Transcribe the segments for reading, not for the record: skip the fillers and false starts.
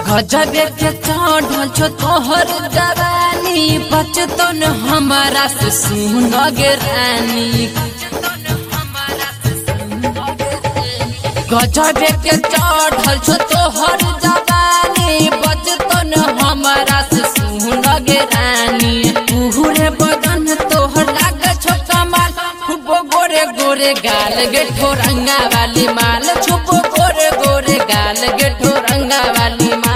गजब के चढ़ल छो तोहर जवानी, बचतन हमारा से सुन गे रानी। गजब के चढ़ल छो तोहर जवानी, बचतन हमारा से सुन गे रानी। पूरे बदन तोहर लाग छो कमाल, खूब गोरे गोरे गाल गे ठोरंगा वाली माल, छुप गोरे गोरे गाल गे ठोरंगा वाली माल।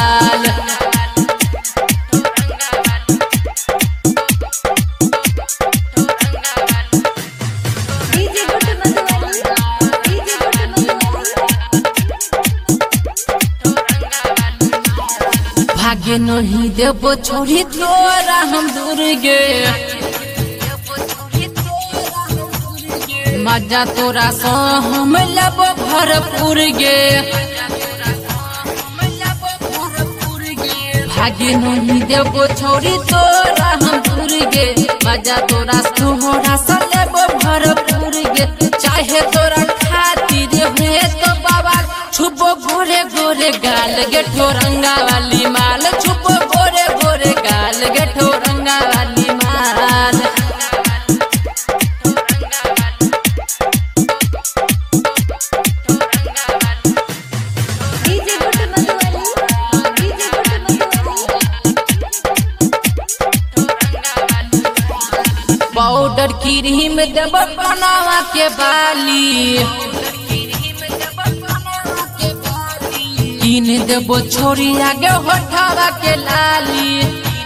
भाग्य नहीं देबो छोड़ी तोरा हम दूर गे, मजा तोरा सो हम लेबो भरपूर गे। भाग्य नहीं देबो छोड़ी तोरा हम दूर गे, मजा तोरा तोहरा सा लेबो भरपूर गे। चाहे तोरा खातिर हुए तो बाबा, छुपो गोरे गोरे गाल गे ठोरंगा वाली माल, छुपो गोरे गोरे गाल गे ठोरंगा वाली माल। पाउडर क्रीम देब बनावा के बाली, कीन देबो छोरी आगे होठावा के लाली।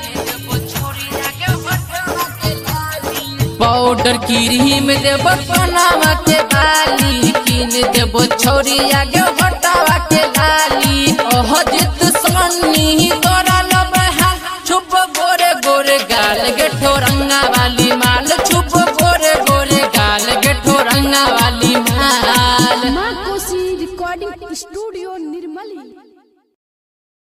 पाउडर क्रीम देबो बनावा के बाली, कीन देबो छोरी आगे होठावा के लाली। ओह जित सन्नी तोरा लबे हाल, छुप गोरे गोरे गाल गे ठोरंगा वाली माल, छुप गोरे गोरे गाल गे ठोरंगा वाली माल। माँ कोसी रिकॉर्डिंग स्टूडियो निर्मली।